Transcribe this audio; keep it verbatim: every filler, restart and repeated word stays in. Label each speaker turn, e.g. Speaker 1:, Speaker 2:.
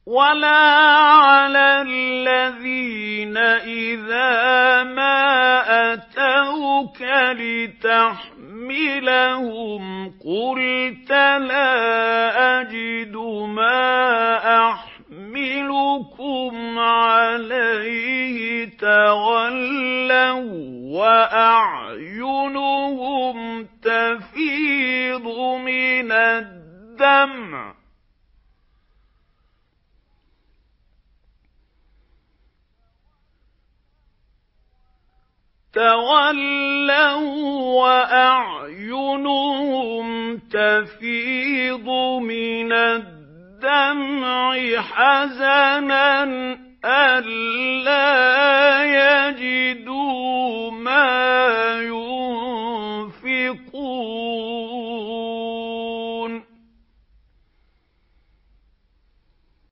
Speaker 1: وَلَا عَلَى الَّذِينَ إِذَا مَا أَتَوْكَ لِتَحْمِلَهُمْ قُلْتَ لَا أَجِدُ مَا أَحْمِلُكُمْ عَلَيْهِ تَوَلَّوا وَّأَعْيُنُهُمْ تَفِيضُ مِنَ الدَّمْعِ تَوَلَّوا وَّأَعْيُنُهُمْ تَفِيضُ مِنَ الدَّمْعِ حَزَنًا أَلَّا يَجِدُوا مَا